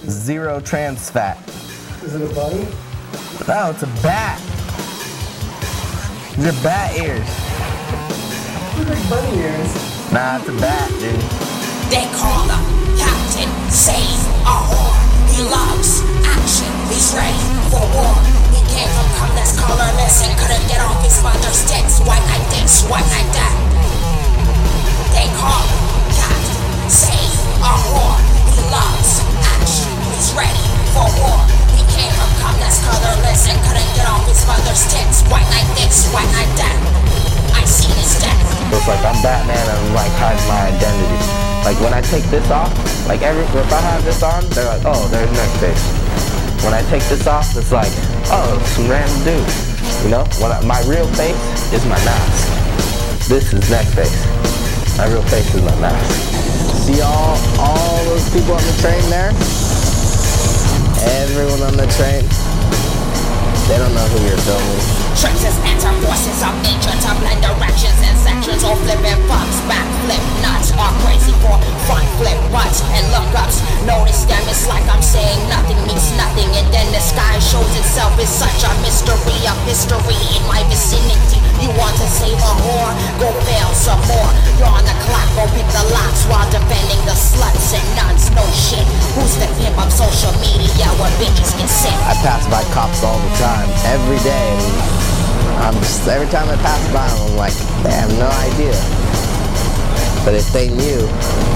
0 trans fat. Is it a bunny? No, it's a bat. These are bat ears. They're like bunny ears. Nah, it's a bat, dude. They call him Captain Save a Whore. He loves action, he's ready for war. He came from colorless, colorless, and couldn't get off his mother's tits. White like this, white like that. They call him Captain Save a Whore. He loves action, he's ready for war. He came from colorless, and couldn't get off his mother's tits. White like this, white like that. I see his death. It's like I'm Batman and I'm like hiding my identity. Like when I take this off, like if I have this on, they're like, oh, there's Neckface. When I take this off, it's like, oh, some random dude. You know, my real face is my mask. This is Neckface. My real face is my mask. See all those people on the train there? Everyone on the train, they don't know who you're filming. Traces, enter forces of nature to blend directions and sections. Or flipping fucks, back flip nuts. Are crazy for front flip butts and lookups. Notice them, it's like I'm saying nothing means nothing. And then the sky shows itself as such a mystery of history in my vicinity. You want to save a whore? Go fail some more. You're on the clock, go pick the locks while defending the sluts and nuns. No shit, who's the pimp of social media where bitches get sick? I pass by cops all the time, every day, and every time I pass by them, I'm like, they have no idea. But if they knew,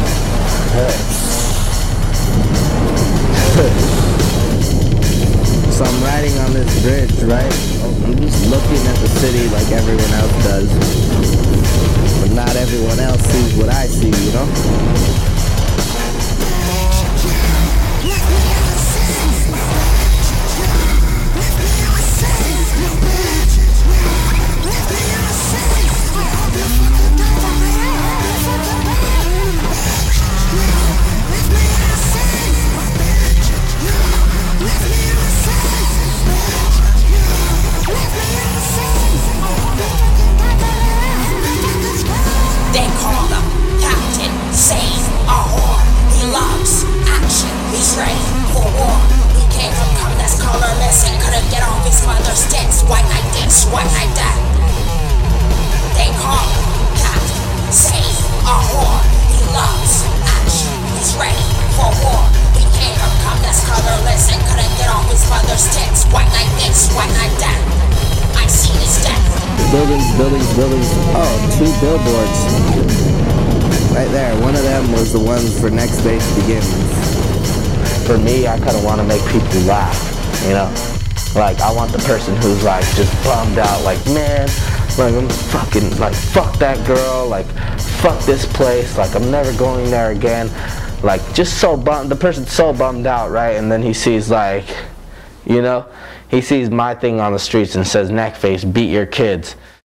So I'm riding on this bridge, right? I'm just looking at the city like everyone else does. But not everyone else sees what I see, you know? They call him Captain Save a Whore. He loves action, he's ready for war. He came from colorless, and couldn't get off his mother's tits. White like this, white like that. They call him Captain Save a Whore. He loves action, he's ready for war. He came from colorless, and couldn't get off his mother's tits. White like this, white like that. I see his death. Buildings. Oh, 2 billboards. Right there. One of them was the ones for Neckface Begins. For me, I kind of want to make people laugh, you know? Like, I want the person who's like just bummed out, like, man, like I'm fucking, like, fuck that girl, like, fuck this place, like, I'm never going there again. Like, just so bummed, the person's so bummed out, right? And then he sees, like, you know, he sees my thing on the streets and says, Neckface, beat your kids.